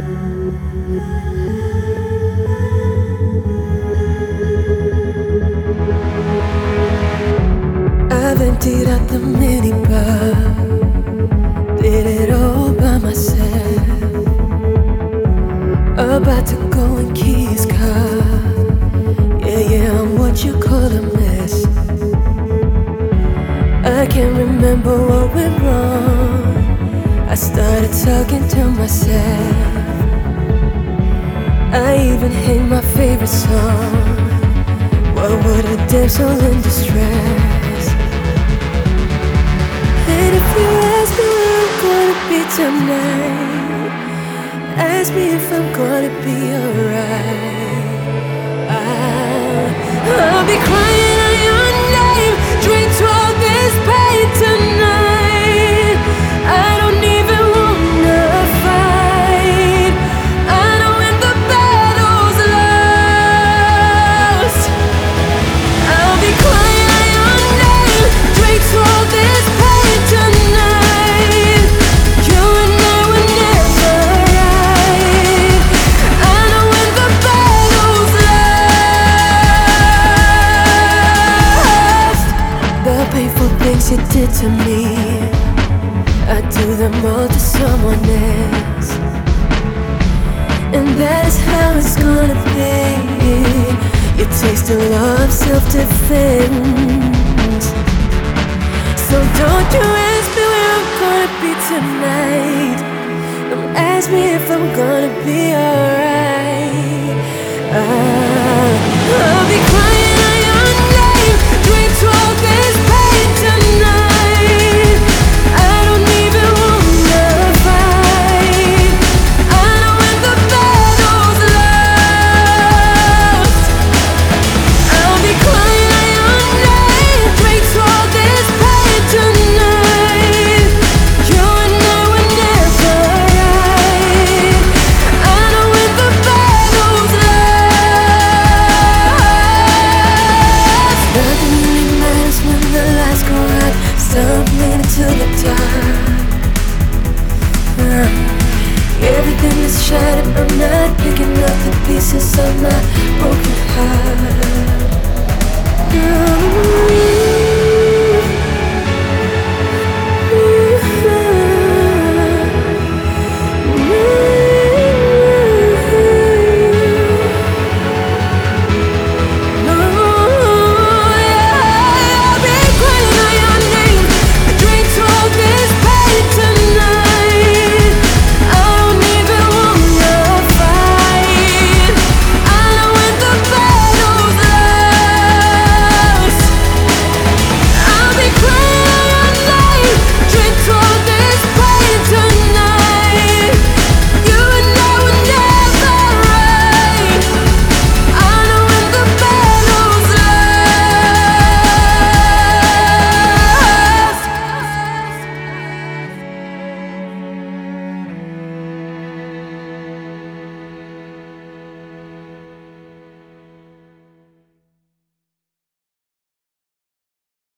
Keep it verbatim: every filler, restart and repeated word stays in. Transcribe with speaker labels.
Speaker 1: I've emptied out the minibar, did it all by myself. About to go and key his car. Yeah, yeah, I'm what you call a mess. I can't remember what went wrong. I started talking to myself. I even hate my favorite song. What would a damsel in distress? And if you ask me where I'm gonna be tonight, ask me if I'm gonna be alright. I'll, I'll be crying out your name, drink to all this pain tonight. I don't even wanna fight. I know when the battle's lost. I'll be crying out your name, drink to all this pain tonight. You and I were never right. I know when the battle's lost. The painful things you did to me, I do them all to someone else. And that is how it's gonna be. You taste the law of self-defense. So don't you ask me where I'm gonna be tonight. Don't ask me if I'm gonna be alright. I'll, I'll be crying out your name, drink to all this pain tonight. I don't even wanna fight. I know when the battle's lost. I'll be crying out your name, drink to all this pain tonight. You and I were never right. I know when the battle's lost. Nothing really matters when the lights go out. Stumbling into the dark. Uh, Everything is shattered. I'm not picking up the pieces of my broken heart. Uh,